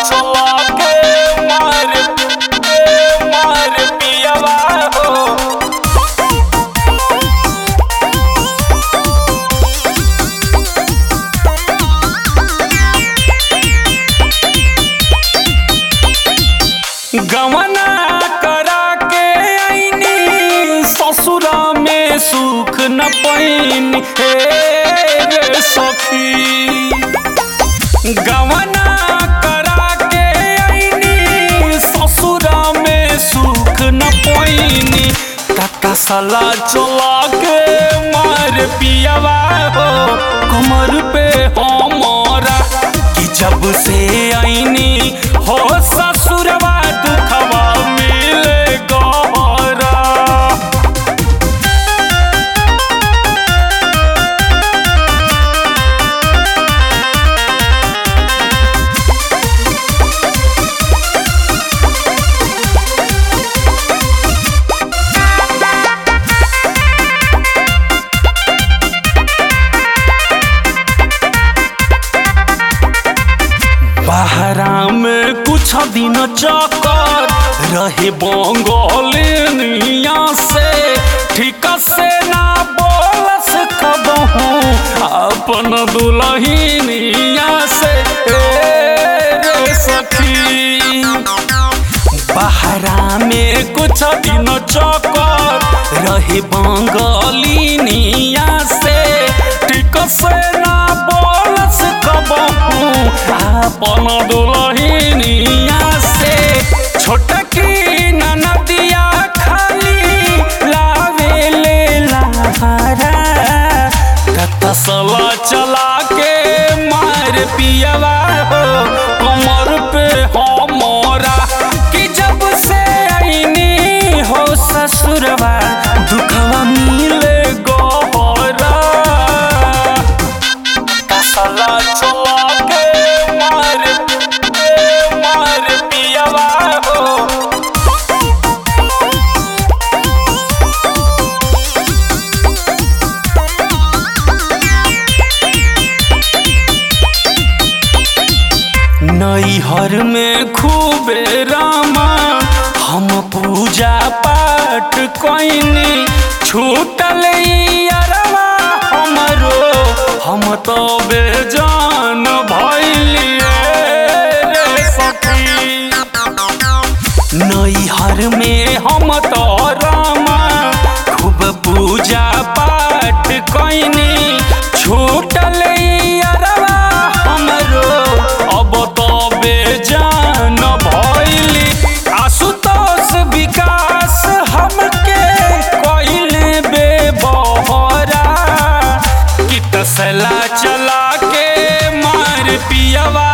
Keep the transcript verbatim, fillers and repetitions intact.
चला के मार के मार पियावा हो। गवना करा के आईनी ससुरा में सुख न पैनी हे रे सखी। गवना करा के आईनी ससुरा में सुख न पैनी काका साला चला के मार पियावा हो कमर पे हमारा कि जब से आईनी हो ससुरवा दुखवा मिले गहरा। बहरा में कुछ दिन चक्कर रहे बंगालिनिया से ठीक से ना बोलस कबहू अपन दुल्हनिया से रे सखी। बहरा में कुछ दिन चक्कर रहे बंगालिनिया से ठीक से ना बोलस कबहू अपन दुल्हनिया से। छोटकी ननदिया खाली लावे ले लहरा कतसला चला के मार पियावा हो कमर पे हमारा कि जब से आईनी हो ससुरवा दुखवा मिले गहरा। कसला चला के मार के मार पियावा हो। नैहर में खूबे रामा हम पूजा पाठ कईनी छूटल यारवा हमरो हम तो बेजान भइली रे सखी। नैहर में हम तो रामा खूब पूजा पाठ कईनी छूटल यारवा हमरो अब तो बेजान भइली। आशुतोष विकास हमके कइले बेबहरा कि तसला चला के मार पियावा